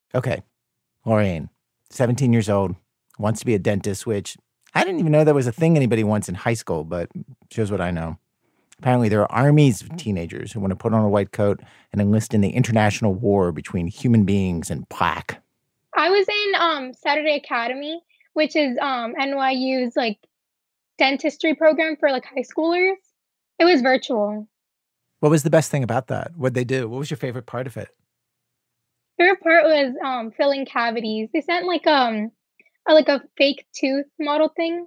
Okay, Lorraine, 17 years old, wants to be a dentist, which I didn't even know that was a thing anybody wants in high school, but shows what I know. Apparently, there are armies of teenagers who want to put on a white coat and enlist in the international war between human beings and plaque. I was in Saturday Academy, which is NYU's like dentistry program for like high schoolers. It was virtual. What was the best thing about that? What'd they do? What was your favorite part of it? Favorite part was filling cavities. They sent like a fake tooth model thing,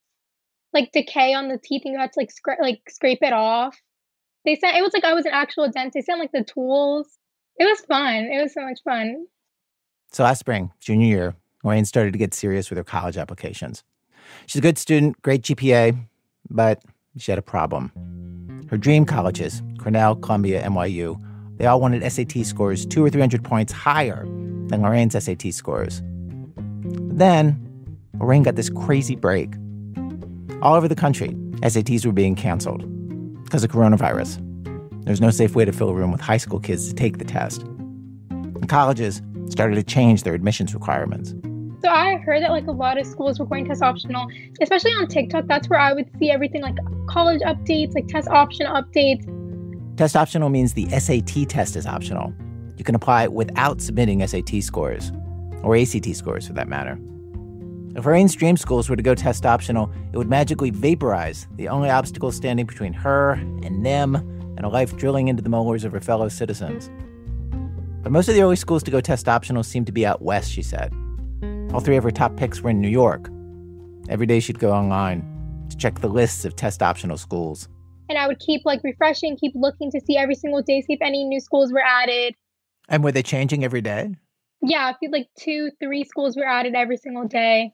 like decay on the teeth, and you had to like scrape it off. They sent it was like I was an actual dentist. They sent like the tools. It was fun. It was so much fun. So last spring, junior year, Lorraine started to get serious with her college applications. She's a good student, great GPA, but she had a problem. Her dream colleges, Cornell, Columbia, NYU, they all wanted SAT scores 200 or 300 points higher than Lorraine's SAT scores. But then, Lorraine got this crazy break. All over the country, SATs were being canceled because of coronavirus. There's no safe way to fill a room with high school kids to take the test. And colleges started to change their admissions requirements. So I heard that like a lot of schools were going test optional, especially on TikTok. That's where I would see everything like college updates, like test option updates. Test optional means the SAT test is optional. You can apply without submitting SAT scores, or ACT scores for that matter. If Lorraine's dream schools were to go test optional, it would magically vaporize the only obstacle standing between her and them and a life drilling into the molars of her fellow citizens. But most of the early schools to go test optional seemed to be out west, she said. All three of her top picks were in New York. Every day she'd go online to check the lists of test optional schools. And I would keep like refreshing, keep looking to see every single day, see if any new schools were added. And were they changing every day? Yeah, I feel like 2-3 schools were added every single day.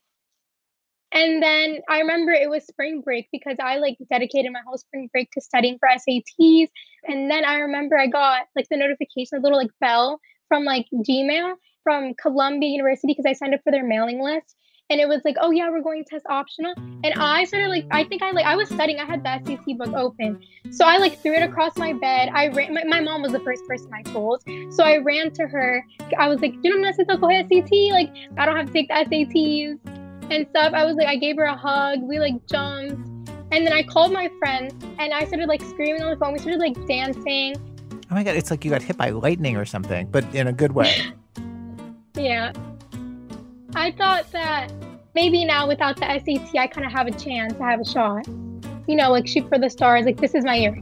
And then I remember it was spring break because I like dedicated my whole spring break to studying for SATs. And then I remember I got like the notification, a little like bell from like Gmail from Columbia University because I signed up for their mailing list. And it was like, oh yeah, we're going test optional. And I started like, I was studying. I had the SAT book open. So I like threw it across my bed. I ran, my mom was the first person I told. So I ran to her. I was like, you know, SAT, like I don't have to take the SATs and stuff. I was like, I gave her a hug. We like jumped. And then I called my friend and I started like screaming on the phone. We started like dancing. Oh my God, it's like you got hit by lightning or something, but in a good way. Yeah. I thought that maybe now without the SAT, I kind of have a chance, I have a shot. You know, like shoot for the stars, like this is my year.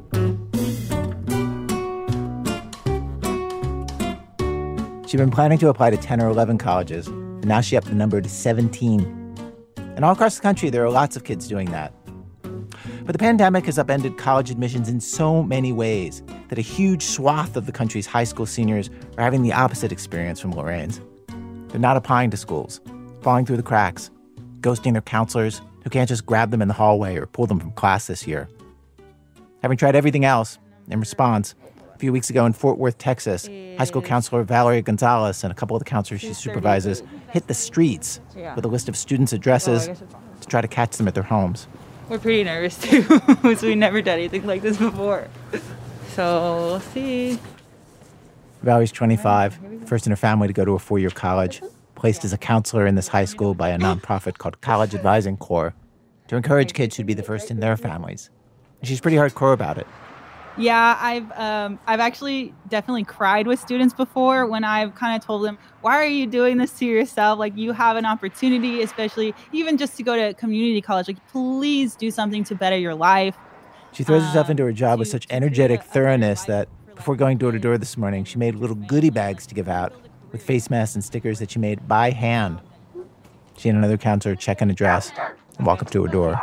She'd been planning to apply to 10 or 11 colleges, and now she upped the number to 17. And all across the country, there are lots of kids doing that. But the pandemic has upended college admissions in so many ways that a huge swath of the country's high school seniors are having the opposite experience from Lorraine's. They're not applying to schools, falling through the cracks, ghosting their counselors who can't just grab them in the hallway or pull them from class this year. Having tried everything else, in response, a few weeks ago in Fort Worth, Texas, high school counselor Valeria Gonzalez and a couple of the counselors she supervises hit the streets with a list of students' addresses to try to catch them at their homes. We're pretty nervous too, because we've never done anything like this before. So we'll see. Valerie's 25, first in her family to go to a 4-year college, placed as a counselor in this high school by a nonprofit called College Advising Corps to encourage kids who'd be the first in their families. And she's pretty hardcore about it. Yeah, I've actually definitely cried with students before when I've kind of told them, why are you doing this to yourself? Like, you have an opportunity, especially even just to go to community college. Like, please do something to better your life. She throws herself into her job with such energetic thoroughness that before going door to door this morning, she made little goodie bags to give out with face masks and stickers that she made by hand. She and another counselor check an address and walk up to her door.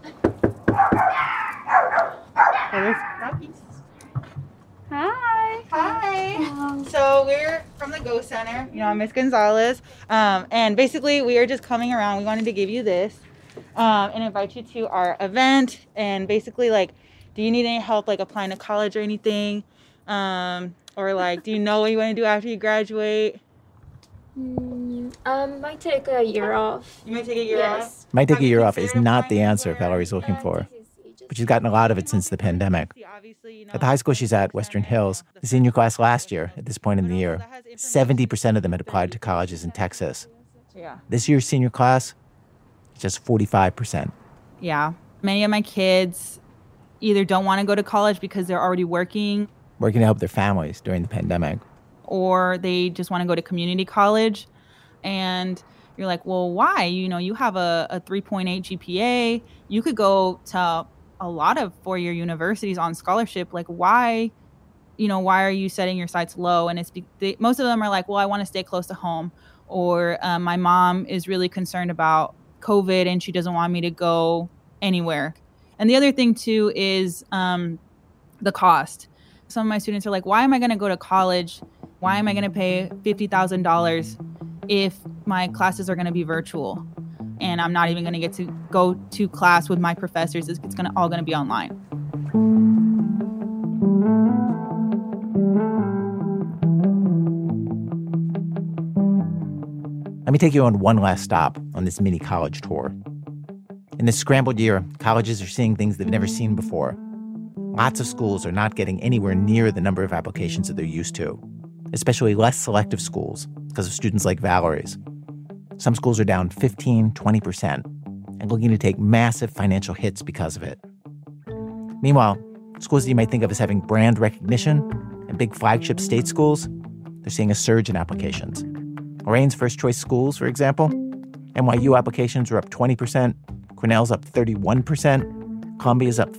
Hi. Hi. So we're from the Go Center. You know, I'm Miss Gonzalez. And basically, we are just coming around. We wanted to give you this and invite you to our event. And basically, like, do you need any help, like, applying to college or anything? Or, like, do you know what you want to do after you graduate? Might take a year off. You might take a year off? Might take a year off is not the answer Valerie's looking for. but she's gotten a lot of it since the pandemic. At the high school she's at, Western Hills, the senior class last year, at this point in the year, 70% of them had applied to colleges in Texas. This year's senior class, just 45%. Yeah. Many of my kids either don't want to go to college because they're already working to help their families during the pandemic. Or they just want to go to community college. And you're like, well, why? You have a 3.8 GPA. You could go to a lot of four-year universities on scholarship. Like, why are you setting your sights low? And most of them are like, well, I want to stay close to home. Or my mom is really concerned about COVID and she doesn't want me to go anywhere. And the other thing, too, is the cost. Some of my students are like, why am I going to go to college? Why am I going to pay $50,000 if my classes are going to be virtual? And I'm not even going to get to go to class with my professors. It's all going to be online. Let me take you on one last stop on this mini college tour. In this scrambled year, colleges are seeing things they've never seen before. Lots of schools are not getting anywhere near the number of applications that they're used to, especially less selective schools because of students like Valerie's. Some schools are down 15, 20% and looking to take massive financial hits because of it. Meanwhile, schools that you might think of as having brand recognition and big flagship state schools, they're seeing a surge in applications. Lorraine's first choice schools, for example, NYU applications are up 20%, Cornell's up 31%, Columbia's up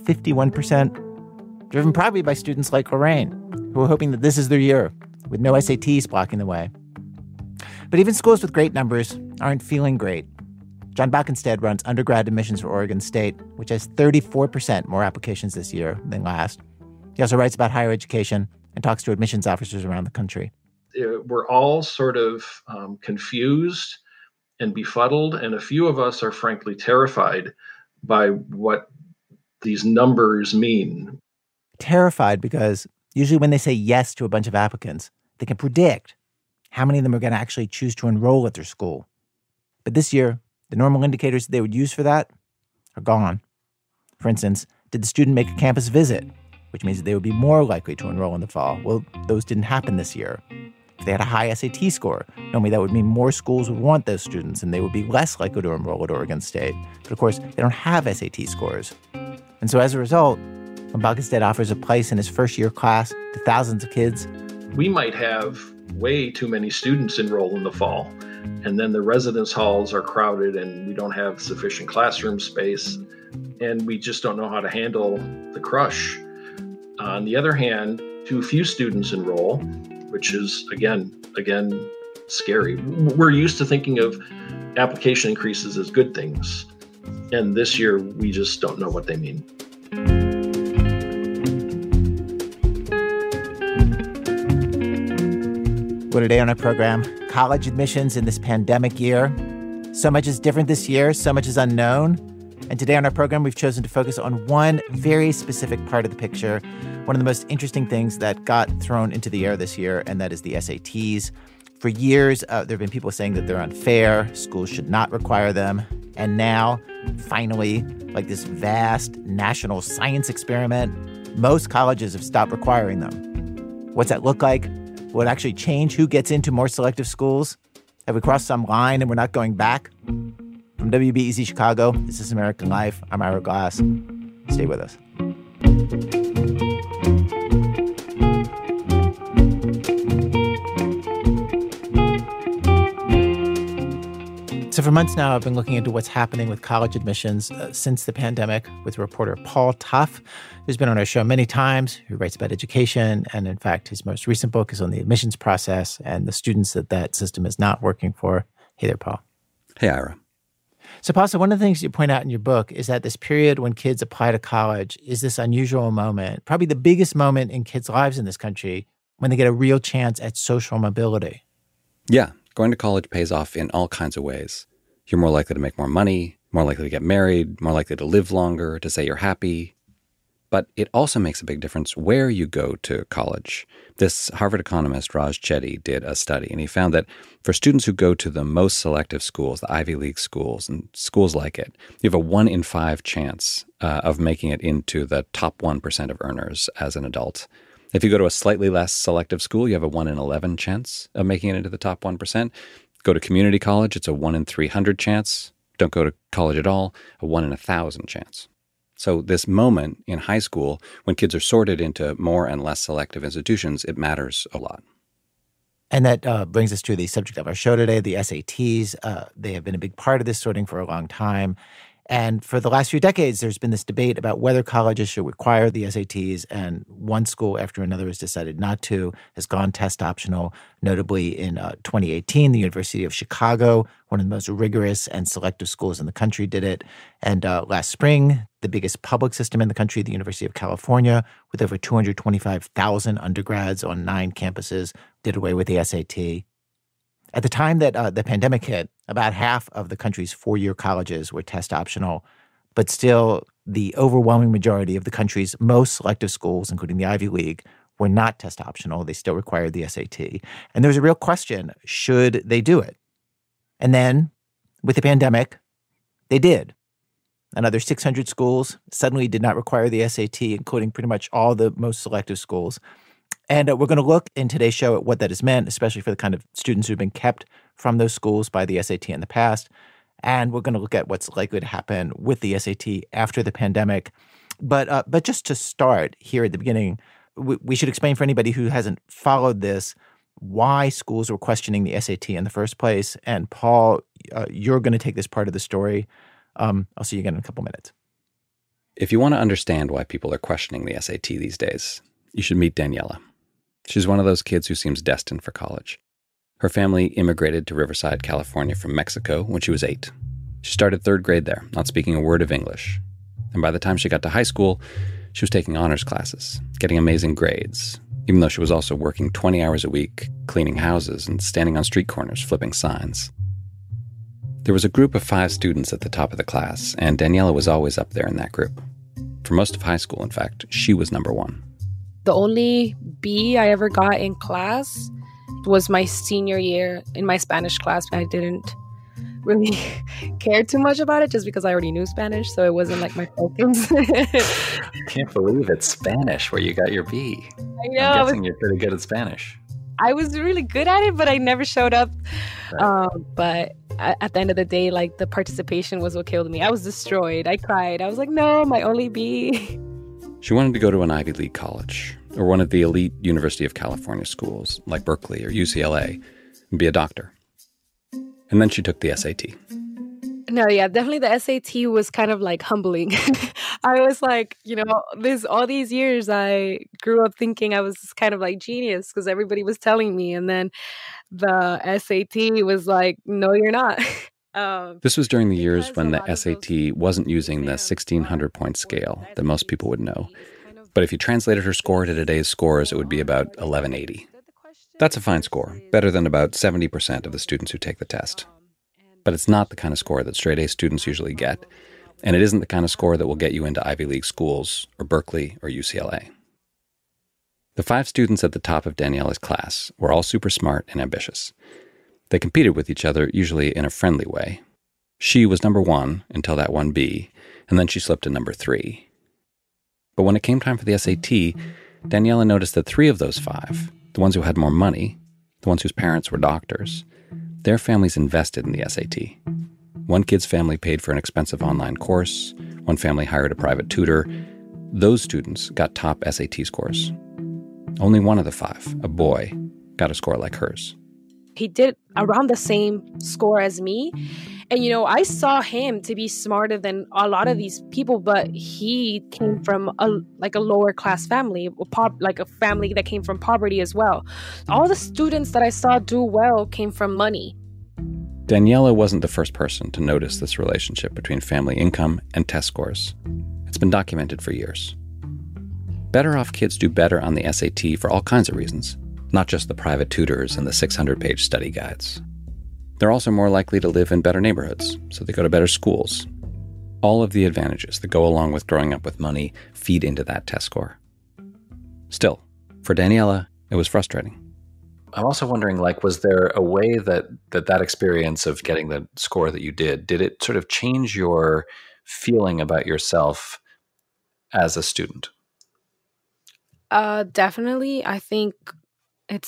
51%, driven probably by students like Lorraine, who are hoping that this is their year, with no SATs blocking the way. But even schools with great numbers aren't feeling great. John Bockenstead runs undergrad admissions for Oregon State, which has 34% more applications this year than last. He also writes about higher education and talks to admissions officers around the country. We're all sort of confused and befuddled, and a few of us are frankly terrified by what these numbers mean. Terrified because usually when they say yes to a bunch of applicants, they can predict how many of them are going to actually choose to enroll at their school. But this year, the normal indicators they would use for that are gone. For instance, did the student make a campus visit, which means that they would be more likely to enroll in the fall? Well, those didn't happen this year. If they had a high SAT score, normally that would mean more schools would want those students and they would be less likely to enroll at Oregon State. But of course, they don't have SAT scores. And so as a result, when Bockenstead offers a place in his first-year class to thousands of kids, we might have way too many students enroll in the fall, and then the residence halls are crowded and we don't have sufficient classroom space, and we just don't know how to handle the crush. On the other hand, too few students enroll, which is, again, scary. We're used to thinking of application increases as good things, and this year we just don't know what they mean. Well, today on our program, college admissions in this pandemic year. So much is different this year, so much is unknown. And today on our program, we've chosen to focus on one very specific part of the picture, one of the most interesting things that got thrown into the air this year, and that is the SATs. For years, there have been people saying that they're unfair, schools should not require them. And now, finally, like this vast national science experiment, most colleges have stopped requiring them. What's that look like? Will it actually change who gets into more selective schools? Have we crossed some line and we're not going back? From WBEZ Chicago, this is American Life. I'm Ira Glass. Stay with us. So for months now, I've been looking into what's happening with college admissions since the pandemic with reporter Paul Tough, who's been on our show many times, who writes about education. And in fact, his most recent book is on the admissions process and the students that system is not working for. Hey there, Paul. Hey, Ira. So, Paul, one of the things you point out in your book is that this period when kids apply to college is this unusual moment, probably the biggest moment in kids' lives in this country, when they get a real chance at social mobility. Yeah. Going to college pays off in all kinds of ways. You're more likely to make more money, more likely to get married, more likely to live longer, to say you're happy. But it also makes a big difference where you go to college. This Harvard economist, Raj Chetty, did a study, and he found that for students who go to the most selective schools, the Ivy League schools and schools like it, you have a 1 in 5 chance of making it into the top 1% of earners as an adult. If you go to a slightly less selective school, you have a 1 in 11 chance of making it into the top 1%. Go to community college, it's a 1 in 300 chance. Don't go to college at all, a 1 in 1,000 chance. So this moment in high school, when kids are sorted into more and less selective institutions, it matters a lot. And that brings us to the subject of our show today, the SATs. They have been a big part of this sorting for a long time. And for the last few decades, there's been this debate about whether colleges should require the SATs, and one school after another has decided not to, has gone test optional. Notably in 2018, the University of Chicago, one of the most rigorous and selective schools in the country, did it. And last spring, the biggest public system in the country, the University of California, with over 225,000 undergrads on 9 campuses, did away with the SAT. At the time that the pandemic hit, about half of the country's 4-year colleges were test optional, but still the overwhelming majority of the country's most selective schools, including the Ivy League, were not test optional. They still required the SAT. And there was a real question, should they do it? And then, with the pandemic, they did. Another 600 schools suddenly did not require the SAT, including pretty much all the most selective schools. And we're going to look in today's show at what that has meant, especially for the kind of students who've been kept from those schools by the SAT in the past. And we're going to look at what's likely to happen with the SAT after the pandemic. But just to start here at the beginning, we should explain for anybody who hasn't followed this why schools were questioning the SAT in the first place. And Paul, you're going to take this part of the story. I'll see you again in a couple minutes. If you want to understand why people are questioning the SAT these days, you should meet Daniela. She's one of those kids who seems destined for college. Her family immigrated to Riverside, California from Mexico when she was 8. She started 3rd grade there, not speaking a word of English. And by the time she got to high school, she was taking honors classes, getting amazing grades, even though she was also working 20 hours a week, cleaning houses and standing on street corners flipping signs. There was a group of 5 students at the top of the class, and Daniela was always up there in that group. For most of high school, in fact, she was number 1. The only B I ever got in class was my senior year in my Spanish class. I didn't really care too much about it just because I already knew Spanish, so it wasn't like my focus. I can't believe it's Spanish where you got your B. I know. I'm guessing you're pretty good at Spanish. I was really good at it, but I never showed up. Right. But at the end of the day, like, the participation was what killed me. I was destroyed. I cried. I was like, no, my only B. She wanted to go to an Ivy League college or one of the elite University of California schools like Berkeley or UCLA and be a doctor. And then she took the SAT. No, yeah, definitely the SAT was kind of like humbling. I was like, all these years I grew up thinking I was kind of like genius because everybody was telling me. And then the SAT was like, no, you're not. This was during the years when the SAT wasn't using the 1,600-point scale that most people would know. But if you translated her score to today's scores, it would be about 1180. That's a fine score, better than about 70% of the students who take the test. But it's not the kind of score that straight-A students usually get, and it isn't the kind of score that will get you into Ivy League schools or Berkeley or UCLA. The 5 students at the top of Daniela's class were all super smart and ambitious. They competed with each other, usually in a friendly way. She was number 1 until that 1B, and then she slipped to number 3. But when it came time for the SAT, Daniela noticed that 3 of those 5, the ones who had more money, the ones whose parents were doctors, their families invested in the SAT. One kid's family paid for an expensive online course. One family hired a private tutor. Those students got top SAT scores. Only one of the 5, a boy, got a score like hers. He did around the same score as me. And, I saw him to be smarter than a lot of these people, but he came from a lower class family, like a family that came from poverty as well. All the students that I saw do well came from money. Daniela wasn't the first person to notice this relationship between family income and test scores. It's been documented for years. Better off kids do better on the SAT for all kinds of reasons, not just the private tutors and the 600-page study guides. They're also more likely to live in better neighborhoods, so they go to better schools. All of the advantages that go along with growing up with money feed into that test score. Still, for Daniela, it was frustrating. I'm also wondering, was there a way that experience of getting the score that you did it sort of change your feeling about yourself as a student? Definitely. I think it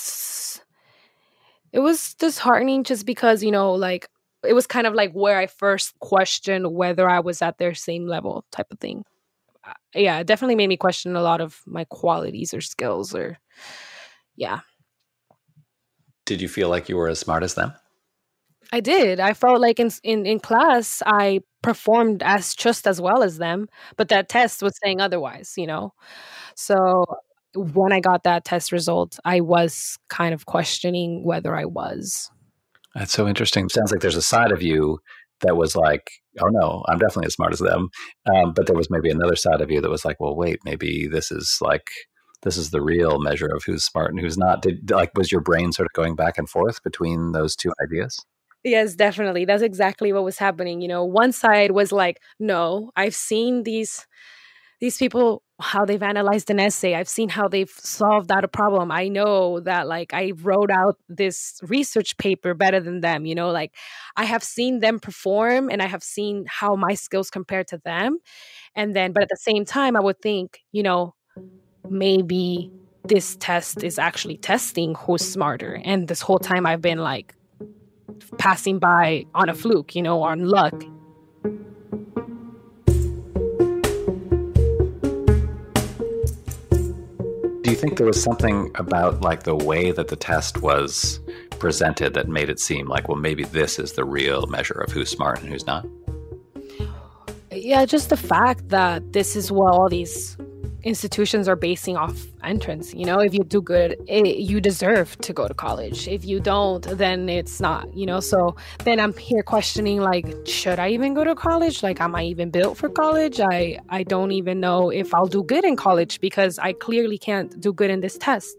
was disheartening just because, it was kind of like where I first questioned whether I was at their same level type of thing. Yeah, it definitely made me question a lot of my qualities or skills yeah. Did you feel like you were as smart as them? I did. I felt like in class, I performed just as well as them, but that test was saying otherwise, So when I got that test result, I was kind of questioning whether I was. That's so interesting. Sounds like there's a side of you that was like, oh no, I'm definitely as smart as them. But there was maybe another side of you that was like, well, wait, maybe this is the real measure of who's smart and who's not. Was your brain sort of going back and forth between those two ideas? Yes, definitely. That's exactly what was happening. One side was like, no, I've seen these people, how they've analyzed an essay. I've seen how they've solved out a problem. I know that I wrote out this research paper better than them, I have seen them perform and I have seen how my skills compare to them. But at the same time, I would think, maybe this test is actually testing who's smarter. And this whole time I've been passing by on a fluke, on luck. Do you think there was something about the way that the test was presented that made it seem like, well, maybe this is the real measure of who's smart and who's not? Yeah, just the fact that this is what all these institutions are basing off entrance. If you do good, you deserve to go to college. If you don't, then it's not, So then I'm here questioning, should I even go to college? Am I even built for college? I don't even know if I'll do good in college because I clearly can't do good in this test,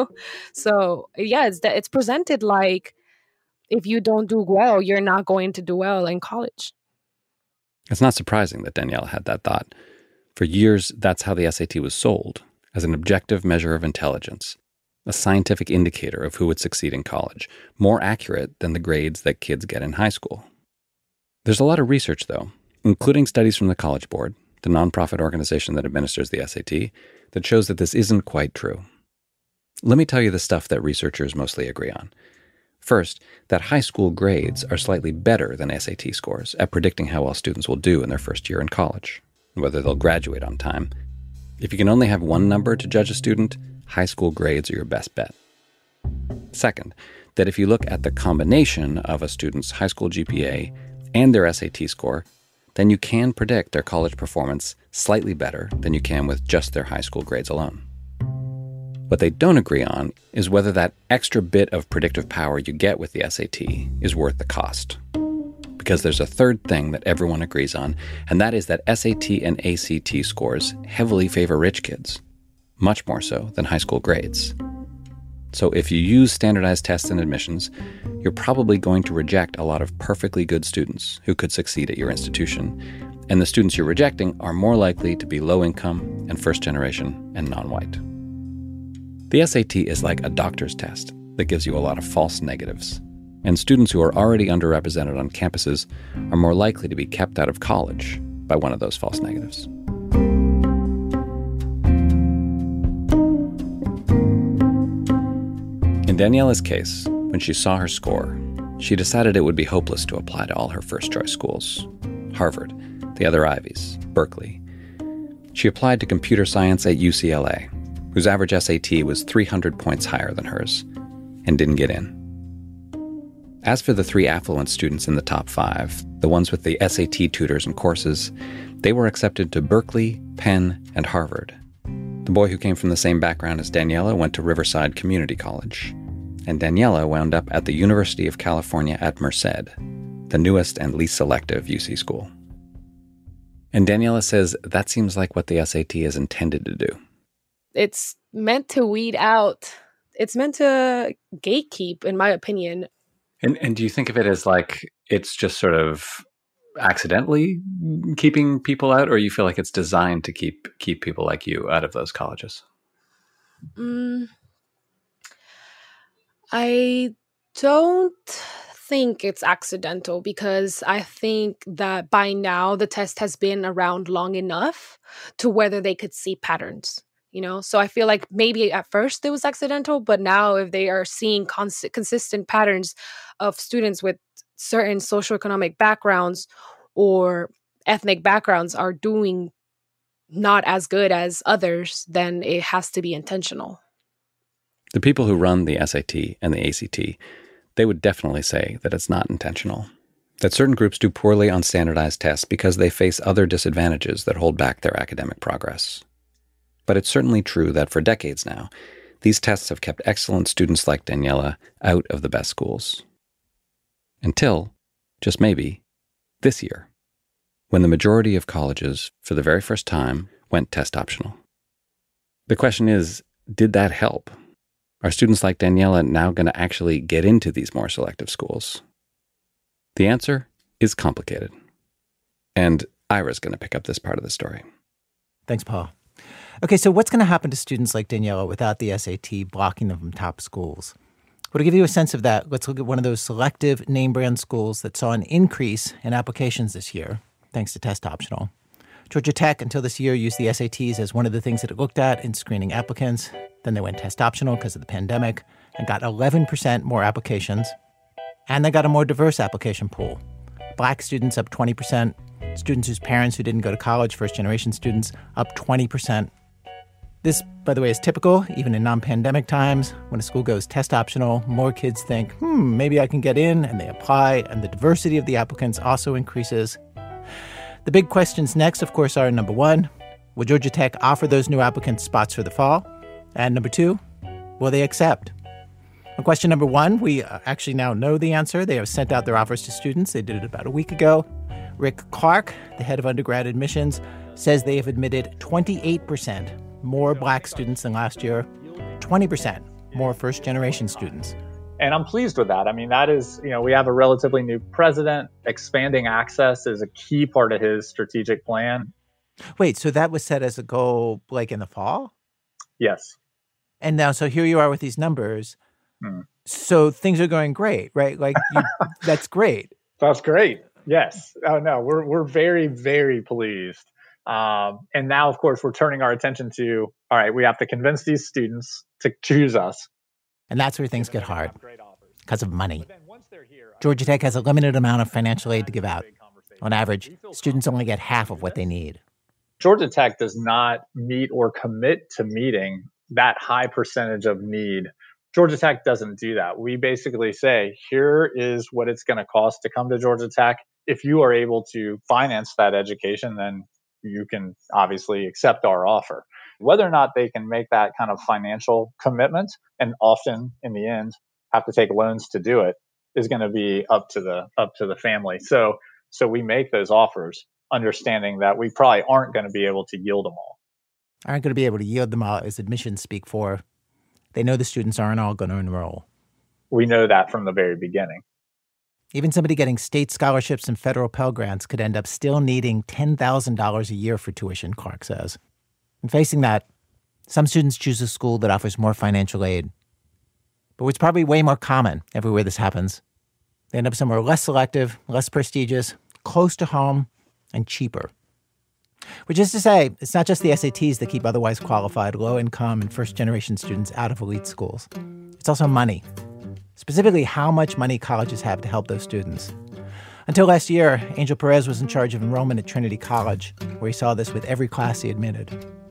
So yeah, it's presented like if you don't do well, you're not going to do well in college. It's not surprising that Daniela had that thought. For years, that's how the SAT was sold, as an objective measure of intelligence, a scientific indicator of who would succeed in college, more accurate than the grades that kids get in high school. There's a lot of research, though, including studies from the College Board, the nonprofit organization that administers the SAT, that shows that this isn't quite true. Let me tell you the stuff that researchers mostly agree on. First, that high school grades are slightly better than SAT scores at predicting how well students will do in their first year in college, whether they'll graduate on time. If you can only have one number to judge a student, high school grades are your best bet. Second, that if you look at the combination of a student's high school GPA and their SAT score, then you can predict their college performance slightly better than you can with just their high school grades alone. What they don't agree on is whether that extra bit of predictive power you get with the SAT is worth the cost. Because there's a third thing that everyone agrees on, and that is that SAT and ACT scores heavily favor rich kids, much more so than high school grades. So if you use standardized tests and admissions, you're probably going to reject a lot of perfectly good students who could succeed at your institution, and the students you're rejecting are more likely to be low income and first generation and non-white. The SAT is like a doctor's test that gives you a lot of false negatives. And students who are already underrepresented on campuses are more likely to be kept out of college by one of those false negatives. In Daniela's case, when she saw her score, she decided it would be hopeless to apply to all her first-choice schools. Harvard, the other Ivies, Berkeley. She applied to computer science at UCLA, whose average SAT was 300 points higher than hers, and didn't get in. As for the 3 affluent students in the top 5, the ones with the SAT tutors and courses, they were accepted to Berkeley, Penn, and Harvard. The boy who came from the same background as Daniela went to Riverside Community College, and Daniela wound up at the University of California at Merced, the newest and least selective UC school. And Daniela says that seems like what the SAT is intended to do. It's meant to weed out. It's meant to gatekeep, in my opinion. And do you think of it as it's just sort of accidentally keeping people out, or you feel like it's designed to keep people like you out of those colleges? I don't think it's accidental, because I think that by now the test has been around long enough to whether they could see patterns, So I feel like maybe at first it was accidental, but now if they are seeing consistent patterns of students with certain socioeconomic backgrounds or ethnic backgrounds are doing not as good as others, then it has to be intentional. The people who run the SAT and the ACT, they would definitely say that it's not intentional, that certain groups do poorly on standardized tests because they face other disadvantages that hold back their academic progress. But it's certainly true that for decades now, these tests have kept excellent students like Daniela out of the best schools. Until, just maybe, this year, when the majority of colleges, for the very first time, went test optional. The question is, did that help? Are students like Daniela now going to actually get into these more selective schools? The answer is complicated. And Ira's going to pick up this part of the story. Thanks, Paul. Okay, so what's going to happen to students like Daniela without the SAT blocking them from top schools? Well, to give you a sense of that, let's look at one of those selective name-brand schools that saw an increase in applications this year, thanks to test optional. Georgia Tech, until this year, used the SATs as one of the things that it looked at in screening applicants. Then they went test optional because of the pandemic and got 11% more applications. And they got a more diverse application pool. Black students up 20%. Students whose parents who didn't go to college, first-generation students, up 20%. This, by the way, is typical, even in non-pandemic times. When a school goes test optional, more kids think, maybe I can get in, and they apply, and the diversity of the applicants also increases. The big questions next, of course, are, number one, will Georgia Tech offer those new applicants spots for the fall? And number two, will they accept? On question number one, we actually now know the answer. They have sent out their offers to students. They did it about a week ago. Rick Clark, the head of undergrad admissions, says they have admitted 28% more Black students than last year, 20% more first-generation students. And I'm pleased with that. I mean, that is, we have a relatively new president. Expanding access is a key part of his strategic plan. Wait, so that was set as a goal, like in the fall? Yes. And now, so here you are with these numbers. So things are going great, right? Like, that's great. That's great. Yes. Oh, no, we're very, very pleased. And now, of course, we're turning our attention to, all right, we have to convince these students to choose us. And that's where things get hard, because of money. Georgia Tech has a limited amount of financial aid to give out. On average, students only get half of what they need. Georgia Tech does not meet or commit to meeting that high percentage of need. Georgia Tech doesn't do that. We basically say, here is what it's going to cost to come to Georgia Tech. If you are able to finance that education, then you can obviously accept our offer. Whether or not they can make that kind of financial commitment, and often in the end have to take loans to do it, is going to be up to the family. So we make those offers, understanding that we probably aren't going to be able to yield them all. Aren't going to be able to yield them all, as admissions speak for. They know the students aren't all going to enroll. We know that from the very beginning. Even somebody getting state scholarships and federal Pell Grants could end up still needing $10,000 a year for tuition, Clark says. And facing that, some students choose a school that offers more financial aid. But what's probably way more common everywhere this happens, they end up somewhere less selective, less prestigious, close to home, and cheaper. Which is to say, it's not just the SATs that keep otherwise qualified, low-income, and first-generation students out of elite schools. It's also money. Specifically, how much money colleges have to help those students. Until last year, Angel Perez was in charge of enrollment at Trinity College, where he saw this with every class he admitted.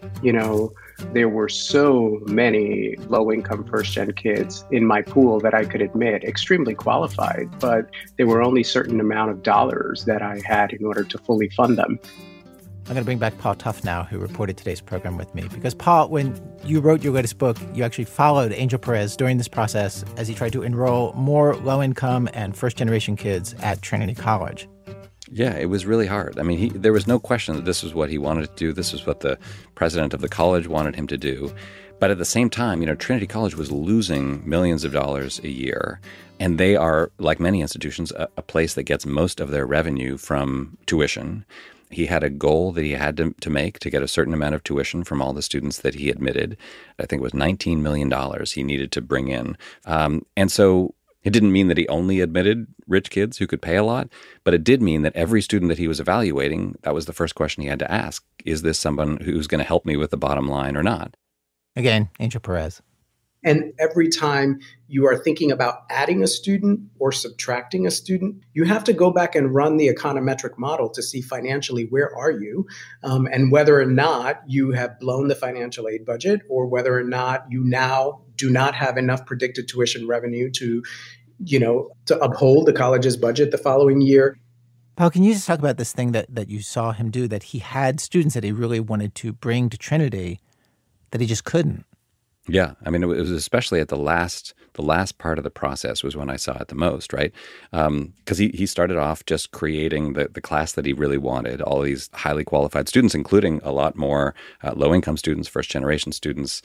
There were so many low-income first-gen kids in my pool that I could admit extremely qualified, but there were only a certain amount of dollars that I had in order to fully fund them. I'm going to bring back Paul Tough now, who reported today's program with me. Because, Paul, when you wrote your latest book, you actually followed Angel Perez during this process as he tried to enroll more low-income and first-generation kids at Trinity College. Yeah, it was really hard. I mean, there was no question that this was what he wanted to do. This was what the president of the college wanted him to do. But at the same time, Trinity College was losing millions of dollars a year. And they are, like many institutions, a place that gets most of their revenue from tuition. He had a goal that he had to make to get a certain amount of tuition from all the students that he admitted. I think it was $19 million he needed to bring in. And so it didn't mean that he only admitted rich kids who could pay a lot, but it did mean that every student that he was evaluating, that was the first question he had to ask. Is this someone who's going to help me with the bottom line or not? Again, Angel Perez. And every time you are thinking about adding a student or subtracting a student, you have to go back and run the econometric model to see financially where are you, and whether or not you have blown the financial aid budget, or whether or not you now do not have enough predicted tuition revenue to uphold the college's budget the following year. Paul, can you just talk about this thing that you saw him do, that he had students that he really wanted to bring to Trinity that he just couldn't? Yeah. I mean, it was especially at the last part of the process was when I saw it the most, right? Because he started off just creating the class that he really wanted, all these highly qualified students, including a lot more low-income students, first-generation students.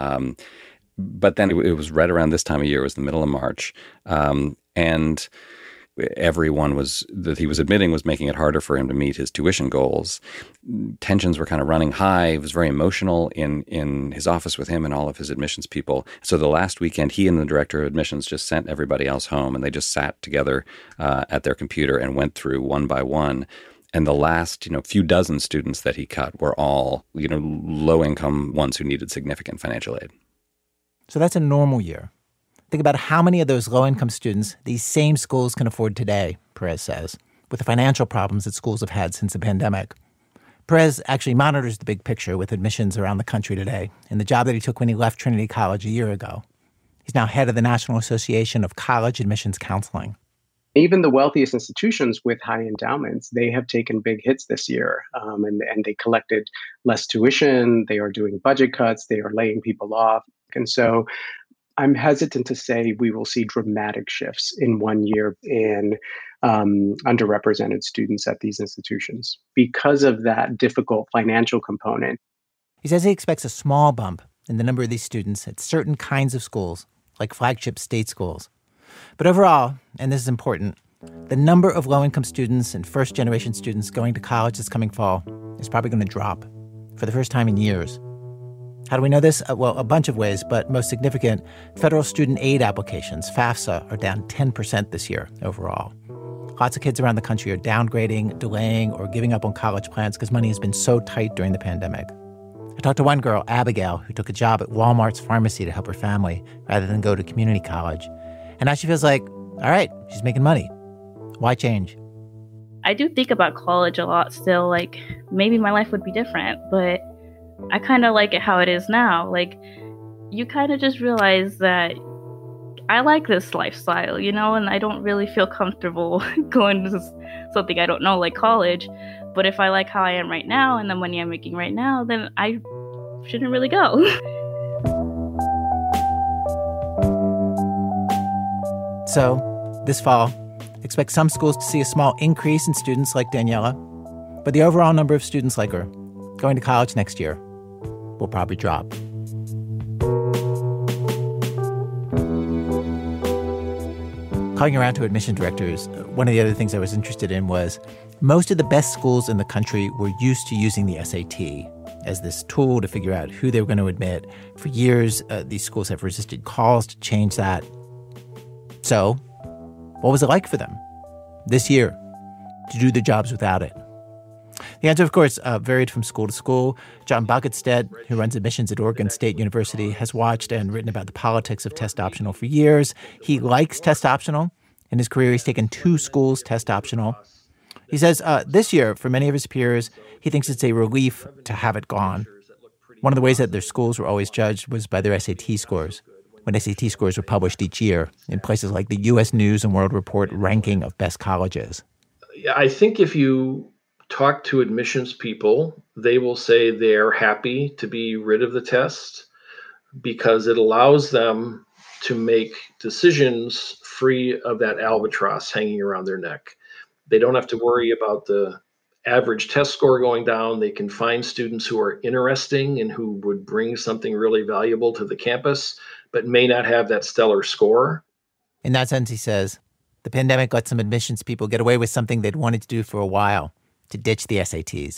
But then it was right around this time of year, it was the middle of March, and everyone that he was admitting was making it harder for him to meet his tuition goals. Tensions were kind of running high. It was very emotional in his office with him and all of his admissions people. So the last weekend, he and the director of admissions just sent everybody else home, and they just sat together at their computer and went through one by one. And the last, few dozen students that he cut were all, low-income ones who needed significant financial aid. So that's a normal year. Think about how many of those low-income students these same schools can afford today, Perez says, with the financial problems that schools have had since the pandemic. Perez actually monitors the big picture with admissions around the country today in the job that he took when he left Trinity College a year ago. He's now head of the National Association of College Admissions Counseling. Even the wealthiest institutions with high endowments, they have taken big hits this year, and they collected less tuition. They are doing budget cuts. They are laying people off. And so I'm hesitant to say we will see dramatic shifts in 1 year in underrepresented students at these institutions because of that difficult financial component. He says he expects a small bump in the number of these students at certain kinds of schools, like flagship state schools. But overall, and this is important, the number of low-income students and first-generation students going to college this coming fall is probably going to drop for the first time in years. How do we know this? Well, a bunch of ways, but most significant, federal student aid applications, FAFSA, are down 10% this year overall. Lots of kids around the country are downgrading, delaying, or giving up on college plans because money has been so tight during the pandemic. I talked to one girl, Abigail, who took a job at Walmart's pharmacy to help her family rather than go to community college. And now she feels like, all right, she's making money. Why change? I do think about college a lot still. Like, maybe my life would be different, but I kind of like it how it is now. Like, you kind of just realize that I like this lifestyle, and I don't really feel comfortable going to something I don't know, like college. But if I like how I am right now and the money I'm making right now, then I shouldn't really go. So, this fall, expect some schools to see a small increase in students like Daniela, but the overall number of students like her going to college next year will probably drop. Calling around to admission directors, one of the other things I was interested in was most of the best schools in the country were used to using the SAT as this tool to figure out who they were going to admit. For years, these schools have resisted calls to change that. So, what was it like for them this year to do their jobs without it? The answer, of course, varied from school to school. John Bucketstead, who runs admissions at Oregon State University, has watched and written about the politics of test optional for years. He likes test optional. In his career, he's taken 2 schools test optional. He says this year, for many of his peers, he thinks it's a relief to have it gone. One of the ways that their schools were always judged was by their SAT scores, when SAT scores were published each year in places like the U.S. News and World Report ranking of best colleges. I think if you talk to admissions people, they will say they're happy to be rid of the test because it allows them to make decisions free of that albatross hanging around their neck. They don't have to worry about the average test score going down. They can find students who are interesting and who would bring something really valuable to the campus, but may not have that stellar score. In that sense, he says, the pandemic let some admissions people get away with something they'd wanted to do for a while, to ditch the SATs.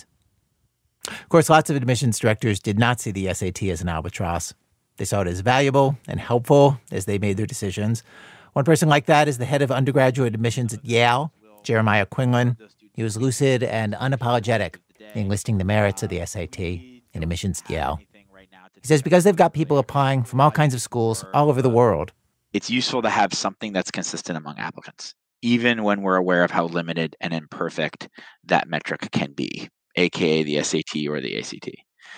Of course, lots of admissions directors did not see the SAT as an albatross. They saw it as valuable and helpful as they made their decisions. One person like that is the head of undergraduate admissions at Yale, Jeremiah Quinlan. He was lucid and unapologetic in listing the merits of the SAT in admissions at Yale. He says because they've got people applying from all kinds of schools all over the world, it's useful to have something that's consistent among applicants, even when we're aware of how limited and imperfect that metric can be, aka the SAT or the ACT.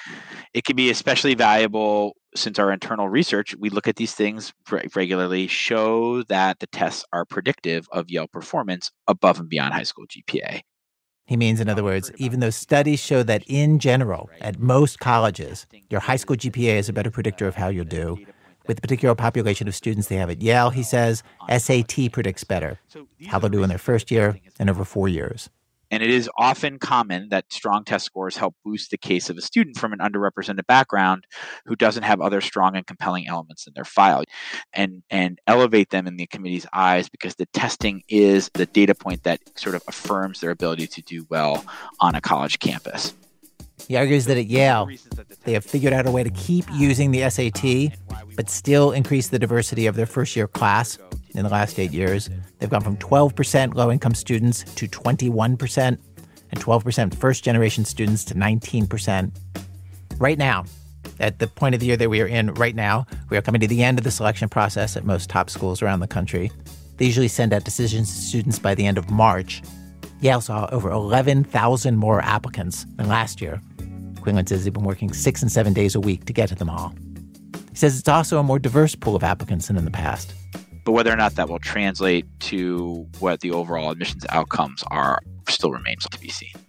It can be especially valuable since our internal research, we look at these things regularly, show that the tests are predictive of Yale performance above and beyond high school GPA. He means, in other words, even though studies show that in general, at most colleges, your high school GPA is a better predictor of how you'll do. With the particular population of students they have at Yale, he says, SAT predicts better, how they'll do in their first year and over 4 years. And it is often common that strong test scores help boost the case of a student from an underrepresented background who doesn't have other strong and compelling elements in their file and elevate them in the committee's eyes because the testing is the data point that sort of affirms their ability to do well on a college campus. He argues that at Yale, they have figured out a way to keep using the SAT, but still increase the diversity of their first-year class. In the last 8 years, they've gone from 12% low-income students to 21%, and 12% first-generation students to 19%. Right now, at the point of the year that we are in right now, we are coming to the end of the selection process at most top schools around the country. They usually send out decisions to students by the end of March. Yale saw over 11,000 more applicants than last year. Quinlan says they've been working 6 and 7 days a week to get to them all. He says it's also a more diverse pool of applicants than in the past. But whether or not that will translate to what the overall admissions outcomes are still remains to be seen.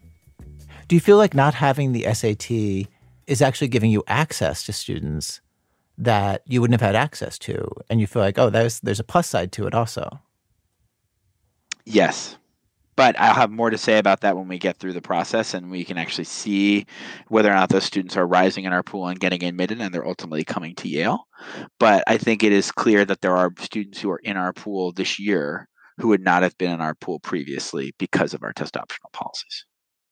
Do you feel like not having the SAT is actually giving you access to students that you wouldn't have had access to? And you feel like, oh, there's a plus side to it also. Yes. But I'll have more to say about that when we get through the process and we can actually see whether or not those students are rising in our pool and getting admitted and they're ultimately coming to Yale. But I think it is clear that there are students who are in our pool this year who would not have been in our pool previously because of our test optional policies.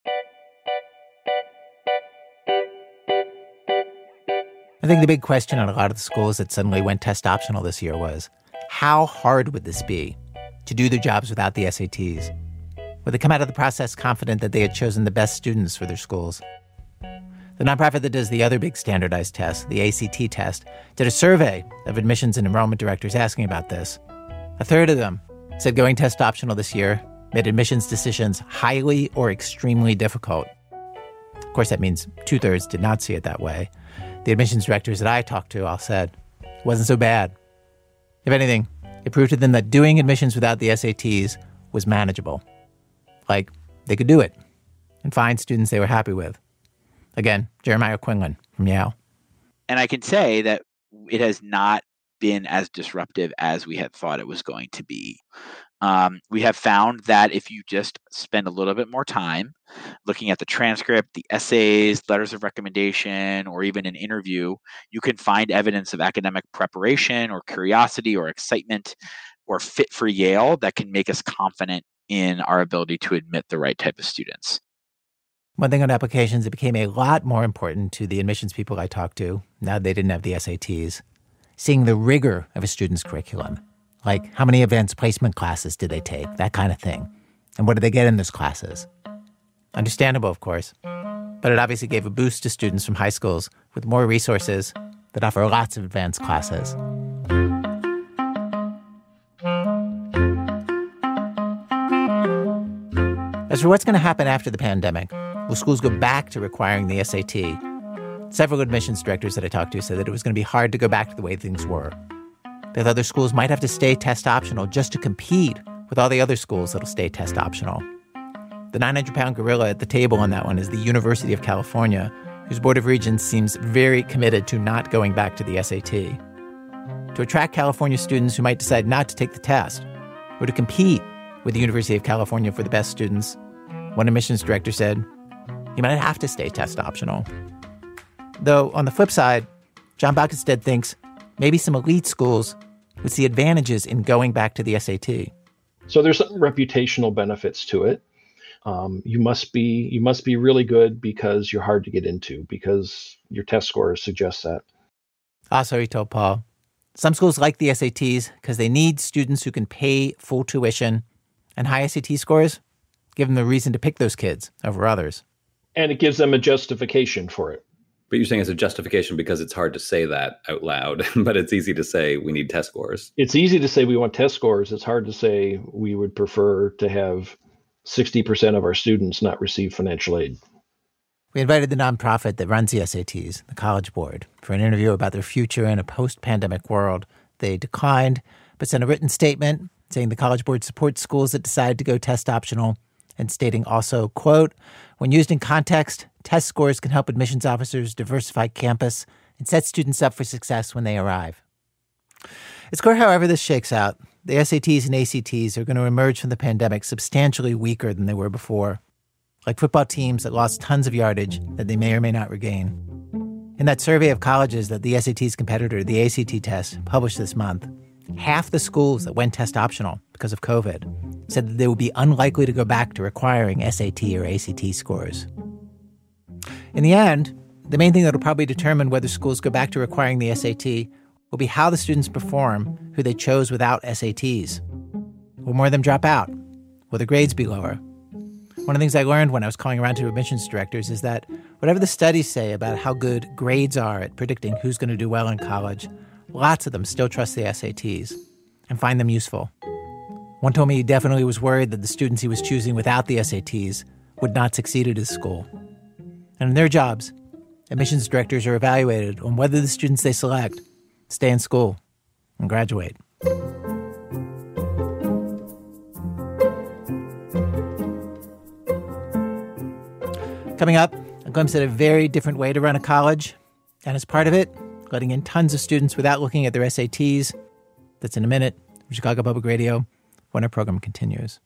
I think the big question on a lot of the schools that suddenly went test optional this year was, how hard would this be to do their jobs without the SATs? Would they come out of the process confident that they had chosen the best students for their schools? The nonprofit that does the other big standardized test, the ACT test, did a survey of admissions and enrollment directors asking about this. A third of them said going test optional this year made admissions decisions highly or extremely difficult. Of course, that means 2/3 did not see it that way. The admissions directors that I talked to all said it wasn't so bad. If anything, it proved to them that doing admissions without the SATs was manageable. Like, they could do it and find students they were happy with. Again, Jeremiah Quinlan from Yale. And I can say that it has not been as disruptive as we had thought it was going to be. We have found that if you just spend a little bit more time looking at the transcript, the essays, letters of recommendation, or even an interview, you can find evidence of academic preparation or curiosity or excitement or fit for Yale that can make us confident in our ability to admit the right type of students. One thing on applications, it became a lot more important to the admissions people I talked to, now they didn't have the SATs, seeing the rigor of a student's curriculum. Like, how many advanced placement classes did they take? That kind of thing. And what did they get in those classes? Understandable, of course. But it obviously gave a boost to students from high schools with more resources that offer lots of advanced classes. As for what's going to happen after the pandemic, will schools go back to requiring the SAT? Several admissions directors that I talked to said that it was going to be hard to go back to the way things were. That other schools might have to stay test optional just to compete with all the other schools that'll stay test optional. The 900-pound gorilla at the table on that one is the University of California, whose Board of Regents seems very committed to not going back to the SAT. To attract California students who might decide not to take the test, or to compete with the University of California for the best students, One admissions director said he might have to stay test optional. Though, on the flip side, John Backenstedt thinks maybe some elite schools would see advantages in going back to the SAT. So there's some reputational benefits to it. You must be really good because you're hard to get into, because your test scores suggest that. Also, he told Paul, some schools like the SATs because they need students who can pay full tuition, and high SAT scores give them the reason to pick those kids over others. And it gives them a justification for it. But you're saying it's a justification because it's hard to say that out loud, but it's easy to say we need test scores. It's easy to say we want test scores. It's hard to say we would prefer to have 60% of our students not receive financial aid. We invited the nonprofit that runs the SATs, the College Board, for an interview about their future in a post-pandemic world. They declined, but sent a written statement saying the College Board supports schools that decide to go test optional, and stating also, quote, when used in context, test scores can help admissions officers diversify campus and set students up for success when they arrive. It's clear, however this shakes out, the SATs and ACTs are going to emerge from the pandemic substantially weaker than they were before, like football teams that lost tons of yardage that they may or may not regain. In that survey of colleges that the SAT's competitor, the ACT test, published this month, half the schools that went test optional because of COVID said that they would be unlikely to go back to requiring SAT or ACT scores. In the end, the main thing that will probably determine whether schools go back to requiring the SAT will be how the students perform who they chose without SATs. Will more of them drop out? Will their grades be lower? One of the things I learned when I was calling around to admissions directors is that whatever the studies say about how good grades are at predicting who's going to do well in college, lots of them still trust the SATs and find them useful. One told me he definitely was worried that the students he was choosing without the SATs would not succeed at his school. And in their jobs, admissions directors are evaluated on whether the students they select stay in school and graduate. Coming up, a glimpse at a very different way to run a college, and as part of it, letting in tons of students without looking at their SATs. That's in a minute from Chicago Public Radio when our program continues.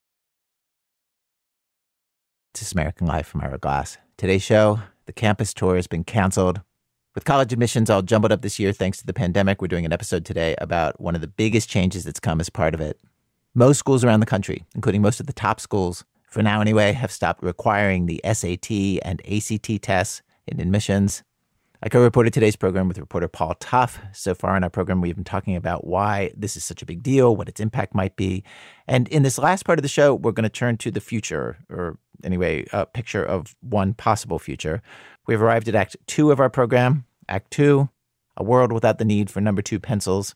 This is American Life from Ira Glass. Today's show, the campus tour has been canceled. With college admissions all jumbled up this year thanks to the pandemic, we're doing an episode today about one of the biggest changes that's come as part of it. Most schools around the country, including most of the top schools, for now anyway, have stopped requiring the SAT and ACT tests in admissions. I co-reported today's program with reporter Paul Tough. So far in our program, we've been talking about why this is such a big deal, what its impact might be. And in this last part of the show, we're going to turn to the future, or anyway, a picture of one possible future. We've arrived at Act 2 of our program. Act 2, a world without the need for number 2 pencils.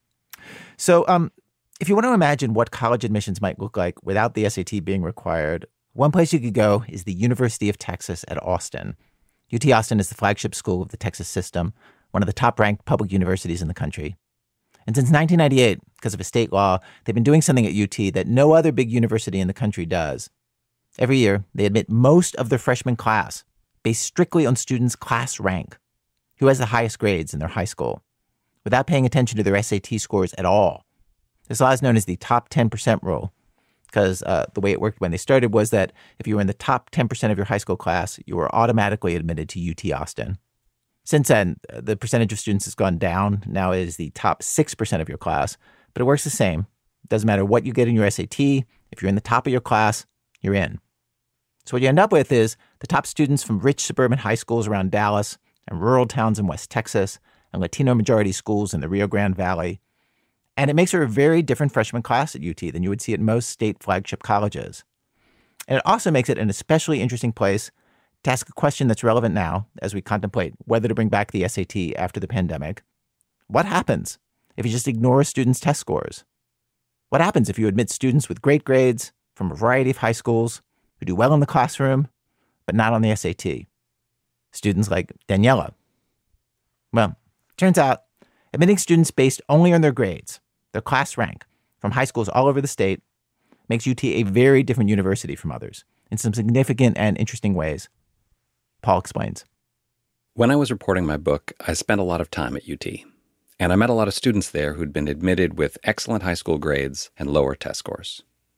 So if you want to imagine what college admissions might look like without the SAT being required, one place you could go is the University of Texas at Austin. UT Austin is the flagship school of the Texas system, one of the top-ranked public universities in the country. And since 1998, because of a state law, they've been doing something at UT that no other big university in the country does. Every year, they admit most of their freshman class based strictly on students' class rank, who has the highest grades in their high school, without paying attention to their SAT scores at all. This law is known as the top 10% rule, because the way it worked when they started was that if you were in the top 10% of your high school class, you were automatically admitted to UT Austin. Since then, the percentage of students has gone down. Now it is the top 6% of your class, but it works the same. It doesn't matter what you get in your SAT. If you're in the top of your class, you're in. So what you end up with is the top students from rich suburban high schools around Dallas and rural towns in West Texas and Latino-majority schools in the Rio Grande Valley. And it makes for a very different freshman class at UT than you would see at most state flagship colleges. And it also makes it an especially interesting place to ask a question that's relevant now as we contemplate whether to bring back the SAT after the pandemic. What happens if you just ignore a student's test scores? What happens if you admit students with great grades from a variety of high schools who do well in the classroom, but not on the SAT? Students like Daniela. Well, turns out admitting students based only on their grades, their class rank, from high schools all over the state makes UT a very different university from others in some significant and interesting ways. Paul explains. When I was reporting my book, I spent a lot of time at UT, and I met a lot of students there who'd been admitted with excellent high school grades and lower test scores.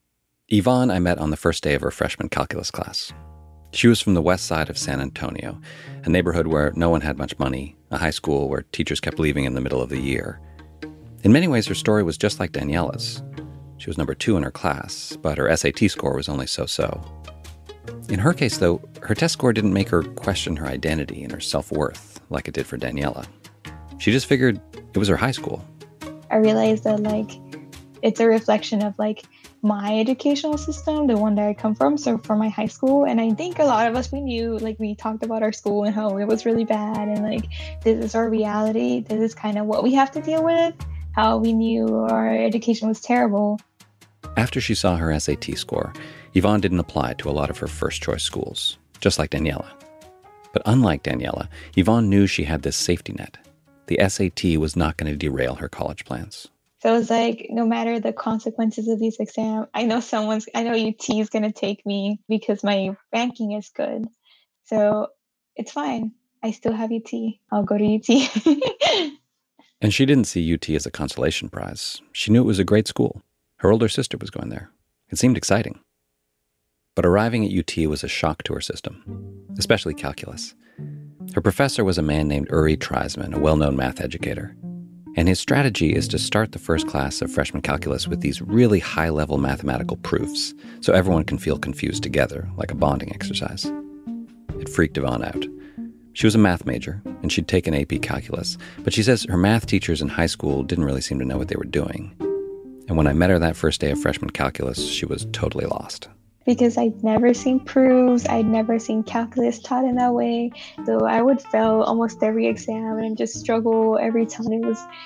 Yvonne I met on the first day of her freshman calculus class. She was from the west side of San Antonio, a neighborhood where no one had much money, a high school where teachers kept leaving in the middle of the year. In many ways, her story was just like Daniela's. She was number 2 in her class, but her SAT score was only so-so. In her case, though, her test score didn't make her question her identity and her self-worth like it did for Daniela. She just figured it was her high school. I realized that, it's a reflection of, my educational system, the one that I come from, so from my high school. And I think a lot of us, we knew, we talked about our school and how it was really bad. And, this is our reality. This is kind of what we have to deal with. How we knew our education was terrible. After she saw her SAT score, Yvonne didn't apply to a lot of her first-choice schools, just like Daniela. But unlike Daniela, Yvonne knew she had this safety net. The SAT was not going to derail her college plans. So it was no matter the consequences of this exam, I know UT is going to take me because my ranking is good. So it's fine. I still have UT. I'll go to UT. And she didn't see UT as a consolation prize. She knew it was a great school. Her older sister was going there. It seemed exciting. But arriving at UT was a shock to her system, especially calculus. Her professor was a man named Uri Treisman, a well-known math educator. And his strategy is to start the first class of freshman calculus with these really high-level mathematical proofs, so everyone can feel confused together, like a bonding exercise. It freaked Yvonne out. She was a math major, and she'd taken AP calculus, but she says her math teachers in high school didn't really seem to know what they were doing. And when I met her that first day of freshman calculus, she was totally lost. Because I'd never seen proofs, I'd never seen calculus taught in that way. So I would fail almost every exam and just struggle every time.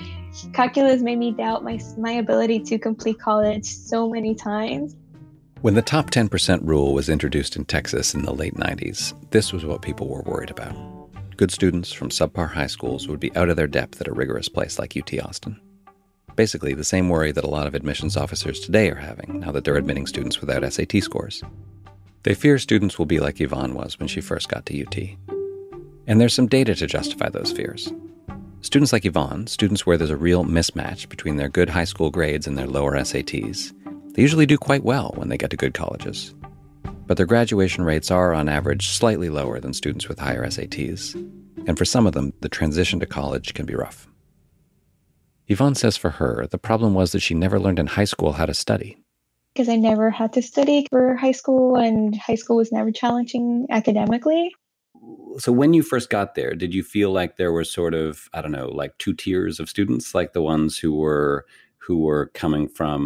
Calculus made me doubt my ability to complete college so many times. When the top 10% rule was introduced in Texas in the late 90s, this was what people were worried about. Good students from subpar high schools would be out of their depth at a rigorous place like UT Austin. Basically, the same worry that a lot of admissions officers today are having now that they're admitting students without SAT scores. They fear students will be like Yvonne was when she first got to UT. And there's some data to justify those fears. Students like Yvonne, students where there's a real mismatch between their good high school grades and their lower SATs, they usually do quite well when they get to good colleges. But their graduation rates are, on average, slightly lower than students with higher SATs. And for some of them, the transition to college can be rough. Yvonne says for her, the problem was that she never learned in high school how to study. Because I never had to study for high school, and high school was never challenging academically. So when you first got there, did you feel like there were sort of, 2 tiers of students, like the ones who were coming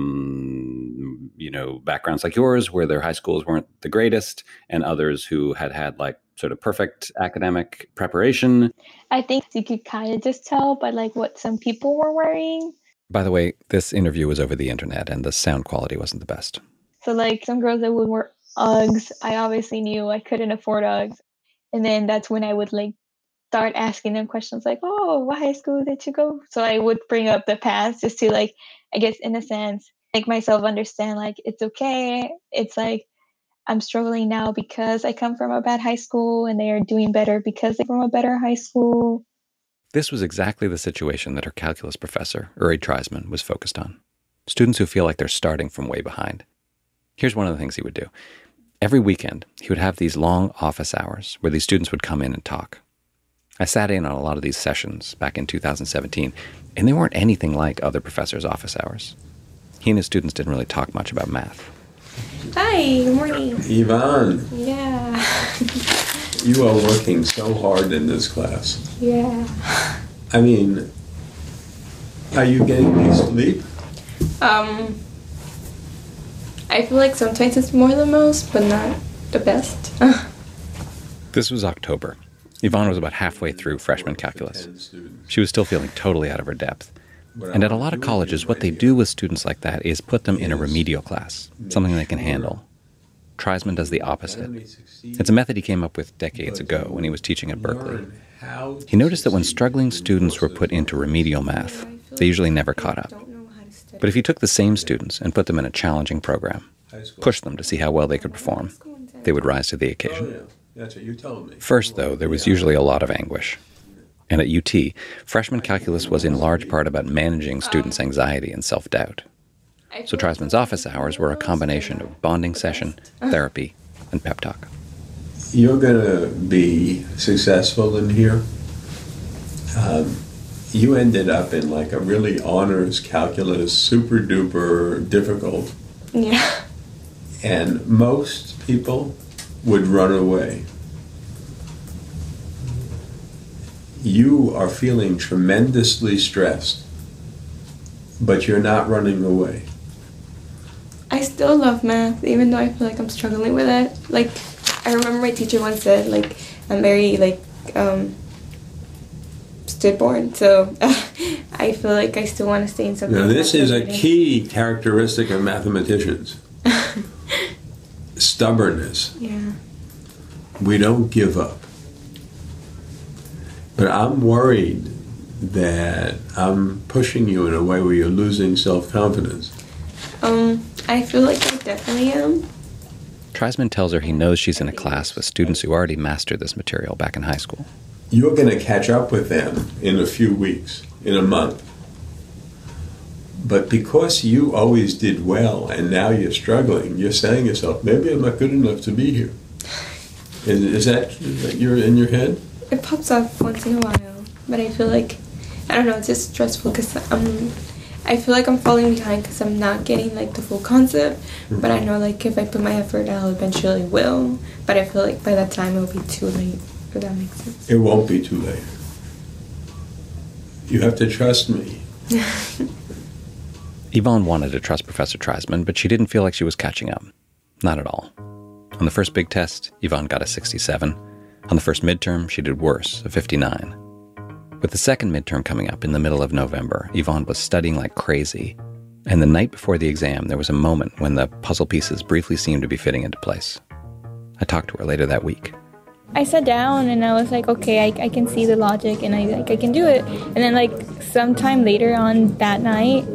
from, backgrounds like yours, where their high schools weren't the greatest, and others who had sort of perfect academic preparation? I think you could kind of just tell by what some people were wearing. By the way, this interview was over the internet and the sound quality wasn't the best. So some girls that would wear Uggs, I obviously knew I couldn't afford Uggs. And then that's when I would start asking them questions oh, what high school did you go? So I would bring up the past just to I guess in a sense, make myself understand it's okay. It's I'm struggling now because I come from a bad high school and they are doing better because they're from a better high school. This was exactly the situation that her calculus professor, Uri Treisman, was focused on. Students who feel like they're starting from way behind. Here's one of the things he would do. Every weekend, he would have these long office hours where these students would come in and talk. I sat in on a lot of these sessions back in 2017, and they weren't anything like other professors' office hours. He and his students didn't really talk much about math. Hi, good morning. Yvonne. Yeah. You are working so hard in this class. Yeah. I mean, are you getting any sleep? I feel like sometimes it's more than most, but not the best. This was October. Yvonne was about halfway through freshman calculus. She was still feeling totally out of her depth. And at a lot of colleges, what they do with students like that is put them in a remedial class, something they can handle. Treisman does the opposite. It's a method he came up with decades ago when he was teaching at Berkeley. He noticed that when struggling students were put into remedial math, they usually never caught up. But if you took the same students and put them in a challenging program, pushed them to see how well they could perform, they would rise to the occasion. First, though, there was usually a lot of anguish. And at UT, freshman calculus was in large part about managing students' anxiety and self-doubt. So Treisman's office hours were a combination of bonding session, therapy, and pep talk. You're going to be successful in here. You ended up in like a really honors calculus, super duper difficult. Yeah. And most people would run away. You are feeling tremendously stressed, but you're not running away. I still love math, even though I feel like I'm struggling with it. Like, I remember my teacher once said, like, I'm very, like, stillborn, so I feel like I still want to stay in something. Now, this is a key characteristic of mathematicians. Stubbornness. Yeah. We don't give up. But I'm worried that I'm pushing you in a way where you're losing self-confidence. I feel like I definitely am. Treisman tells her he knows she's in a class with students who already mastered this material back in high school. You're going to catch up with them in a few weeks, in a month. But because you always did well and now you're struggling, you're saying to yourself, maybe I'm not good enough to be here. Is that you're in your head? It pops up once in a while, but I feel like, I don't know, it's just stressful because I feel like I'm falling behind because I'm not getting like the full concept, but I know like if I put my effort, I'll eventually will, but I feel like by that time it'll be too late, if that makes sense. It won't be too late. You have to trust me. Yvonne wanted to trust Professor Treisman, but she didn't feel like she was catching up. Not at all. On the first big test, Yvonne got a 67. On the first midterm, she did worse, a 59. With the second midterm coming up in the middle of November, Yvonne was studying like crazy. And the night before the exam, there was a moment when the puzzle pieces briefly seemed to be fitting into place. I talked to her later that week. I sat down and I was like, okay, I can see the logic and I can do it. And then like sometime later on that night,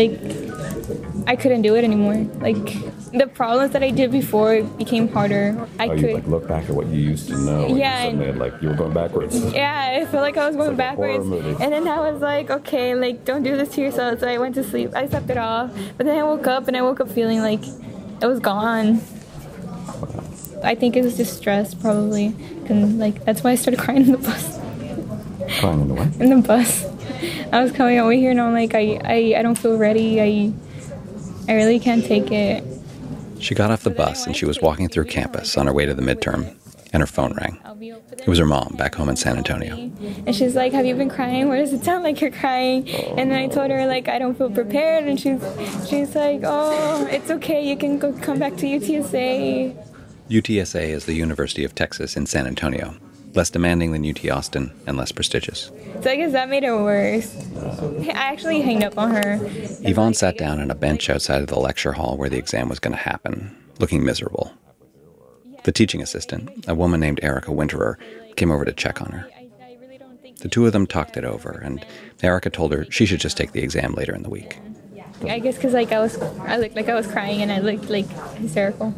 I couldn't do it anymore. Like the problems that I did before became harder. You like look back at what you used to know. Yeah. And suddenly, like you were going backwards. Yeah, I felt like I was going backwards. And then I was like, okay, like don't do this to yourself. So I went to sleep. I slept it off. But then I woke up feeling like it was gone. I think it was just stress, probably. And like that's why I started crying in the bus. Crying in the what? In the bus. I was coming over here and I'm like, I don't feel ready. I really can't take it. She got off the bus and she was walking through campus on her way to the midterm, and her phone rang. It was her mom back home in San Antonio. And she's like, have you been crying? Why does it sound like you're crying? And then I told her, like, I don't feel prepared. And she's like, oh, it's okay. You can come back to UTSA. UTSA is the University of Texas in San Antonio, less demanding than UT Austin and less prestigious. So I guess that made it worse. I actually hanged up on her. Yvonne sat down on a bench outside of the lecture hall where the exam was going to happen, looking miserable. The teaching assistant, a woman named Erica Winterer, came over to check on her. The two of them talked it over, and Erica told her she should just take the exam later in the week. I guess because like I looked like I was crying and I looked like hysterical.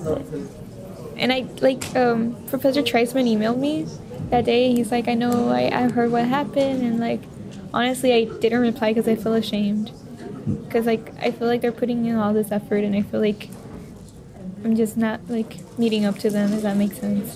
And Professor Treisman emailed me that day. He's like, I know, I heard what happened. And like, honestly, I didn't reply because I feel ashamed. Because like, I feel like they're putting in all this effort and I feel like I'm just not like meeting up to them, if that makes sense.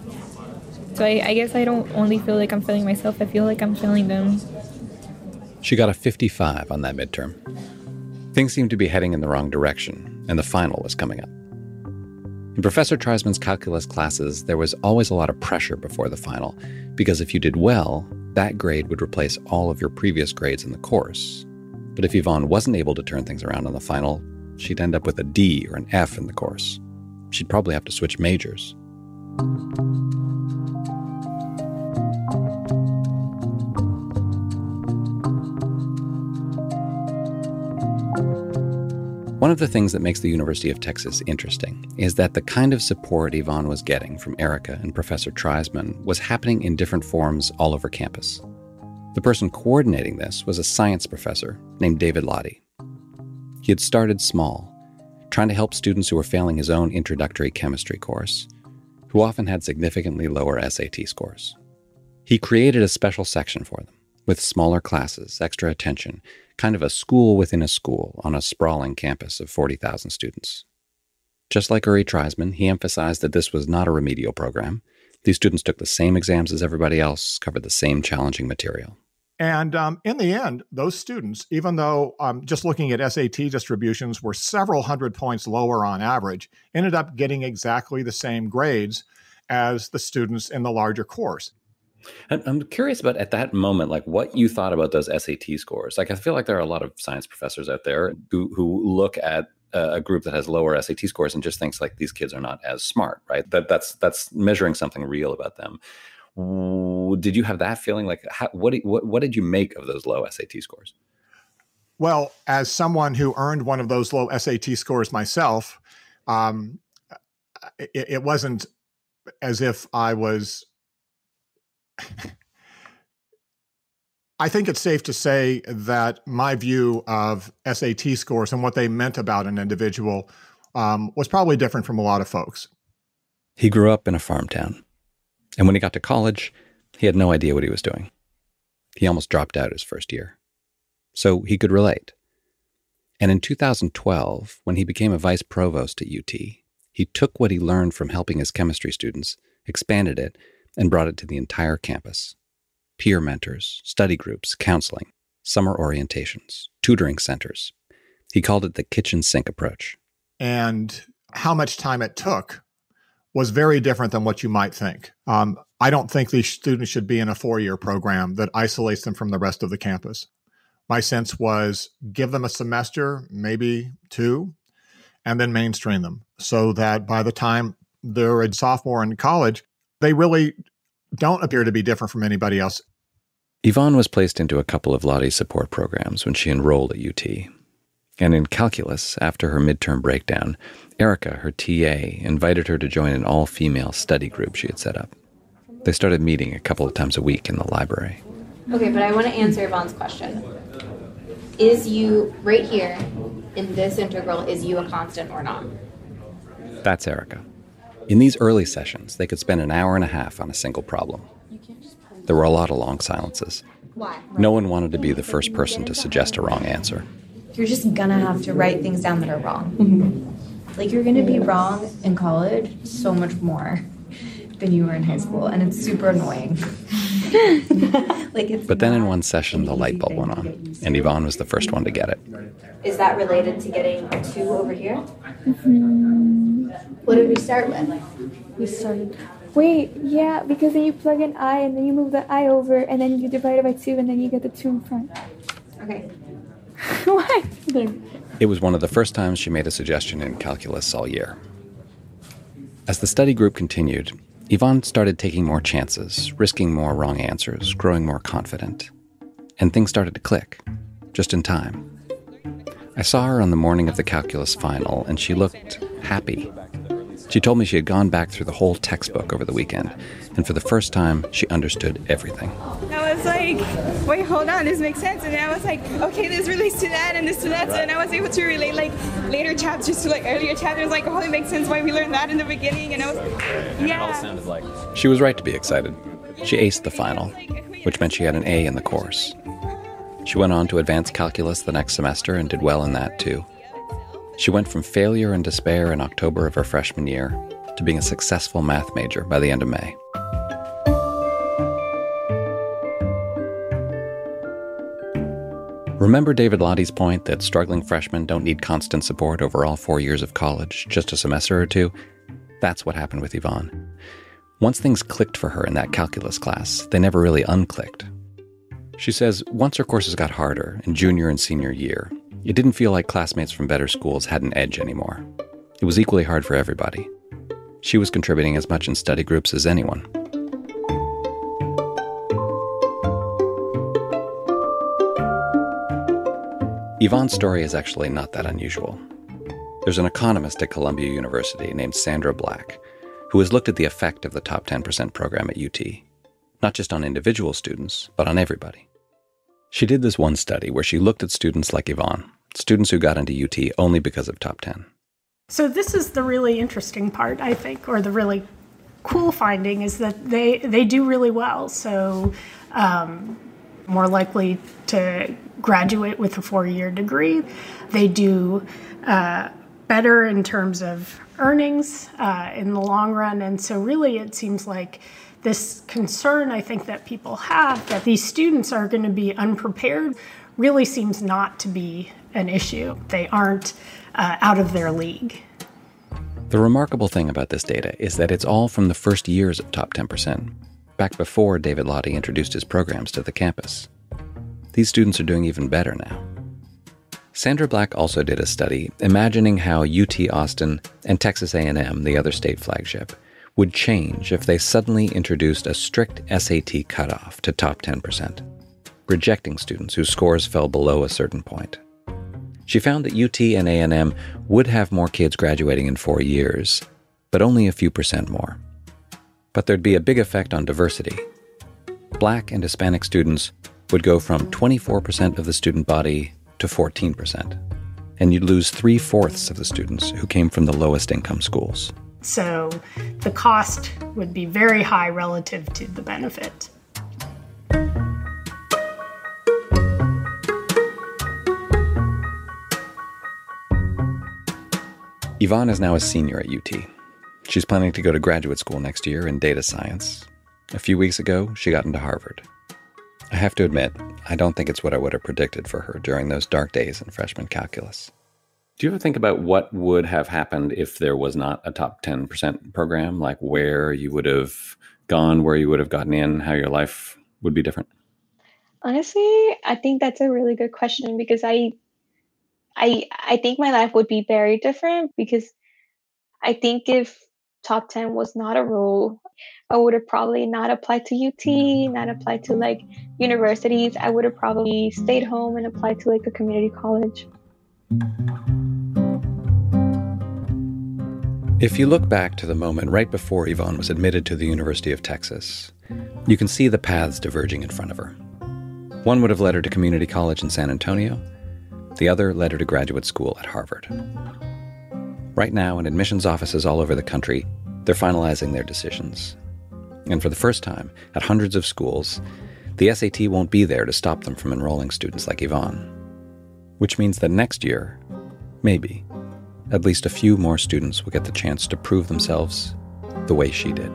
So I guess I don't only feel like I'm failing myself, I feel like I'm failing them. She got a 55 on that midterm. Things seemed to be heading in the wrong direction, and the final was coming up. In Professor Treisman's calculus classes, there was always a lot of pressure before the final, because if you did well, that grade would replace all of your previous grades in the course. But if Yvonne wasn't able to turn things around on the final, she'd end up with a D or an F in the course. She'd probably have to switch majors. One of the things that makes the University of Texas interesting is that the kind of support Yvonne was getting from Erica and Professor Treisman was happening in different forms all over campus. The person coordinating this was a science professor named David Lottie. He had started small, trying to help students who were failing his own introductory chemistry course, who often had significantly lower SAT scores. He created a special section for them, with smaller classes, extra attention, kind of a school within a school on a sprawling campus of 40,000 students. Just like Uri Treisman, he emphasized that this was not a remedial program. These students took the same exams as everybody else, covered the same challenging material. And in the end, those students, even though just looking at SAT distributions were several hundred points lower on average, ended up getting exactly the same grades as the students in the larger course. I'm curious about, at that moment, like what you thought about those SAT scores. Like, I feel like there are a lot of science professors out there who look at a group that has lower SAT scores and just thinks like these kids are not as smart, right? That's measuring something real about them. Did you have that feeling? Like, what did you make of those low SAT scores? Well, as someone who earned one of those low SAT scores myself, it wasn't as if I was. I think it's safe to say that my view of SAT scores and what they meant about an individual was probably different from a lot of folks. He grew up in a farm town, and when he got to college, he had no idea what he was doing. He almost dropped out his first year. So he could relate. And in 2012, when he became a vice provost at UT, he took what he learned from helping his chemistry students, expanded it, and brought it to the entire campus. Peer mentors, study groups, counseling, summer orientations, tutoring centers. He called it the kitchen sink approach. And how much time it took was very different than what you might think. I don't think these students should be in a 4-year program that isolates them from the rest of the campus. My sense was give them a semester, maybe 2, and then mainstream them so that by the time they're a sophomore in college, they really don't appear to be different from anybody else. Yvonne was placed into a couple of Lottie's support programs when she enrolled at UT. And in calculus, after her midterm breakdown, Erica, her TA, invited her to join an all-female study group she had set up. They started meeting a couple of times a week in the library. Okay, but I want to answer Yvonne's question. Is you, right here, in this integral, is you a constant or not? That's Erica. In these early sessions, they could spend an hour and a half on a single problem. There were a lot of long silences. Why? No one wanted to be the first person to suggest a wrong answer. You're just gonna have to write things down that are wrong. Mm-hmm. Like, you're gonna be wrong in college so much more than you were in high school, and it's super annoying. But then in one session, the light bulb went on, and Yvonne was the first one to get it. Is that related to getting a 2 over here? Mm-hmm. What did we start with? We started... Wait, yeah, because then you plug in I, and then you move the I over, and then you divide it by 2, and then you get the 2 in front. Okay. What? It was one of the first times she made a suggestion in calculus all year. As the study group continued, Yvonne started taking more chances, risking more wrong answers, growing more confident. And things started to click, just in time. I saw her on the morning of the calculus final, and she looked happy. She told me she had gone back through the whole textbook over the weekend, and for the first time, she understood everything. I was like, wait, hold on, this makes sense. And then I was like, okay, this relates to that and this to that. And I was able to relate like later chapters to like earlier chapters, like, oh, it makes sense why we learned that in the beginning. And I was, yeah. It all sounded like... She was right to be excited. She aced the final, which meant she had an A in the course. She went on to advanced calculus the next semester and did well in that too. She went from failure and despair in October of her freshman year to being a successful math major by the end of May. Remember David Lottie's point that struggling freshmen don't need constant support over all 4 years of college, just a semester or 2? That's what happened with Yvonne. Once things clicked for her in that calculus class, they never really unclicked. She says once her courses got harder in junior and senior year, it didn't feel like classmates from better schools had an edge anymore. It was equally hard for everybody. She was contributing as much in study groups as anyone. Yvonne's story is actually not that unusual. There's an economist at Columbia University named Sandra Black who has looked at the effect of the top 10% program at UT, not just on individual students, but on everybody. She did this one study where she looked at students like Yvonne, students who got into UT only because of top 10. So this is the really interesting part, I think, or the really cool finding is that they do really well. So more likely to graduate with a 4-year degree. They do better in terms of earnings in the long run. And so really it seems like this concern I think that people have that these students are going to be unprepared really seems not to be an issue. They aren't out of their league. The remarkable thing about this data is that it's all from the first years of Top 10%, back before David Lottie introduced his programs to the campus. These students are doing even better now. Sandra Black also did a study imagining how UT Austin and Texas A&M, the other state flagship, would change if they suddenly introduced a strict SAT cutoff to Top 10%, rejecting students whose scores fell below a certain point. She found that UT and A&M would have more kids graduating in 4 years, but only a few percent more. But there'd be a big effect on diversity. Black and Hispanic students would go from 24% of the student body to 14%, and you'd lose 3/4 of the students who came from the lowest income schools. So the cost would be very high relative to the benefit. Yvonne is now a senior at UT. She's planning to go to graduate school next year in data science. A few weeks ago, she got into Harvard. I have to admit, I don't think it's what I would have predicted for her during those dark days in freshman calculus. Do you ever think about what would have happened if there was not a top 10% program, like where you would have gone, where you would have gotten in, how your life would be different? Honestly, I think that's a really good question because I think my life would be very different because I think if top 10 was not a rule, I would have probably not applied to UT, not applied to like universities. I would have probably stayed home and applied to like a community college. If you look back to the moment right before Yvonne was admitted to the University of Texas, you can see the paths diverging in front of her. One would have led her to community college in San Antonio. The other led her to graduate school at Harvard. Right now, in admissions offices all over the country, they're finalizing their decisions. And for the first time, at hundreds of schools, the SAT won't be there to stop them from enrolling students like Yvonne. Which means that next year, maybe, at least a few more students will get the chance to prove themselves the way she did.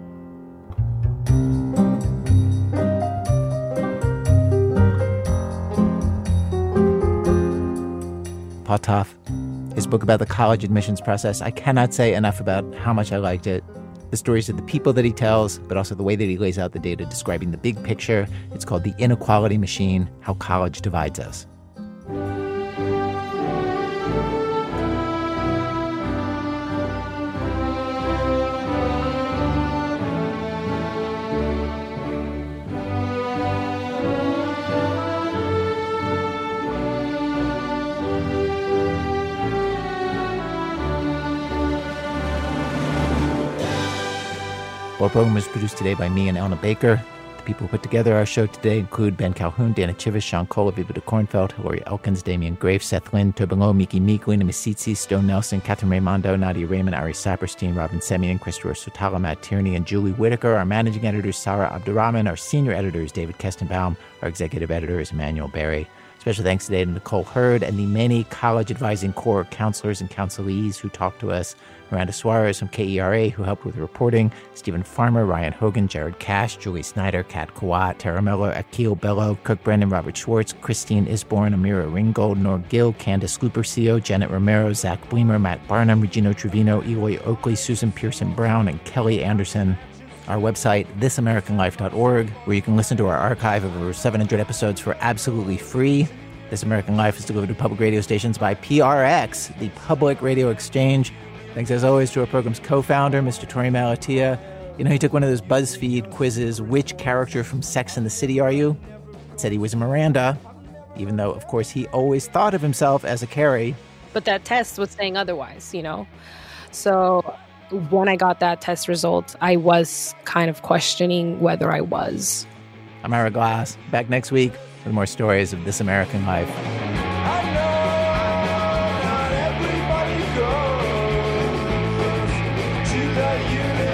Paul Toff, his book about the college admissions process, I cannot say enough about how much I liked it. The stories of the people that he tells, but also the way that he lays out the data describing the big picture. It's called The Inequality Machine, How College Divides Us. Our program was produced today by me and Elna Baker. The people who put together our show today include Ben Calhoun, Dana Chivas, Sean Cole, Viva de Kornfeld, Hilary Elkins, Damian Graves, Seth Lynn, Tobin Lowe, Miki Meek, Lena Misitzi, Stone Nelson, Catherine Raimondo, Nadia Raymond, Ari Saperstein, Robin Semyon, Christopher Sotala, Matt Tierney, and Julie Whitaker. Our managing editor is Sarah Abdurrahman. Our senior editor is David Kestenbaum. Our executive editor is Emmanuel Berry. Special thanks today to Nicole Hurd and the many College Advising Corps counselors and counselees who talked to us. Miranda Suarez from KERA, who helped with reporting, Stephen Farmer, Ryan Hogan, Jared Cash, Julie Snyder, Kat Kawat, Tara Miller, Akil Bello, Kirk Brennan, Robert Schwartz, Christine Isborn, Amira Ringgold, Nor Gill, Candace Lupercio, Janet Romero, Zach Bleemer, Matt Barnum, Regino Trevino, Eloy Oakley, Susan Pearson Brown, and Kelly Anderson. Our website, thisamericanlife.org, where you can listen to our archive of over 700 episodes for absolutely free. This American Life is delivered to public radio stations by PRX, the Public Radio Exchange. Thanks, as always, to our program's co-founder, Mr. Tori Malatia. You know, he took one of those BuzzFeed quizzes, which character from Sex and the City are you? Said he was a Miranda, even though, of course, he always thought of himself as a Carrie. But that test was saying otherwise, you know? So when I got that test result, I was kind of questioning whether I was. I'm Ira Glass, back next week with more stories of This American Life. To the unit.